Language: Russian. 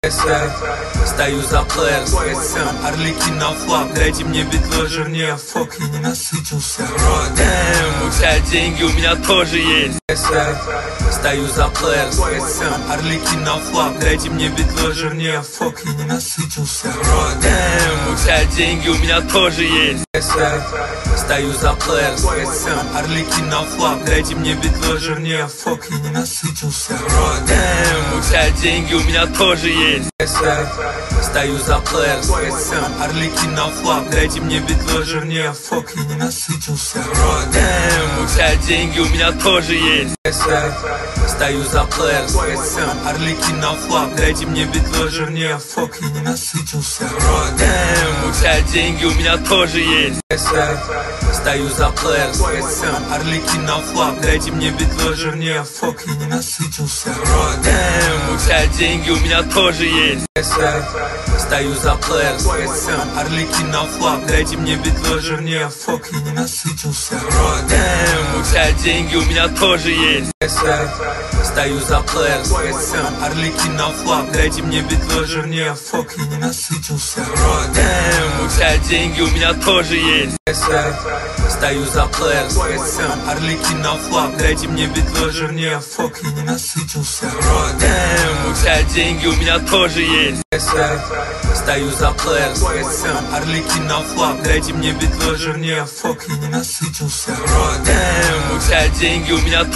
Стою за плеер с КСМ, Арлекин на флаг. Дайте мне битло жирнее, фок, я не насытился. Дэм, у тебя деньги, у меня тоже есть. Стою за плеер с КСМ, Арлекин на флаг. Дайте мне битло жирнее, фок, я не насытился. Дэм, у тебя деньги, у меня тоже есть. Стою за плеер с КСМ, Арлекин на флаг. Дайте мне битло жирнее, фок, я не насытился. Дэм, у тебя деньги, у меня тоже есть. Стою за плеер с КСМ, Арлекин на флаг. Дайте мне битло жирнее, фок, я не насытился. Дэм, у тебя деньги, у меня тоже есть. Стою за плеер с КСМ, Арлекин на флаг. Дайте мне битло жирнее, фок, я не насытился. Дэм, у тебя деньги, у меня тоже есть. Стою за плеер с КСМ, Арлекин на флаг. Дайте мне битло жирнее, фок, я не насытился. Дэм, у тебя деньги, у меня тоже есть. Стою за плеер с КСМ, Арлекин на флаг. Дайте мне битло жирнее, фок, я не насытился. Дэм, у тебя деньги, у меня тоже есть. Стою за плеер с КСМ, Арлекин на флаг. Дайте мне битло жирнее, фок, я не насытился. Дэм, у тебя деньги, у меня тоже есть. Стою за плеер с КСМ, Арлекин на флаг. Дайте мне битло жирнее, фок, я не насытился. Дэм, у тебя деньги, у меня тоже есть. Стою за плеер с КСМ, Арлекин на флаг. Дайте мне битло жирнее, фок, я не насытился. Дэм, у тебя деньги, у меня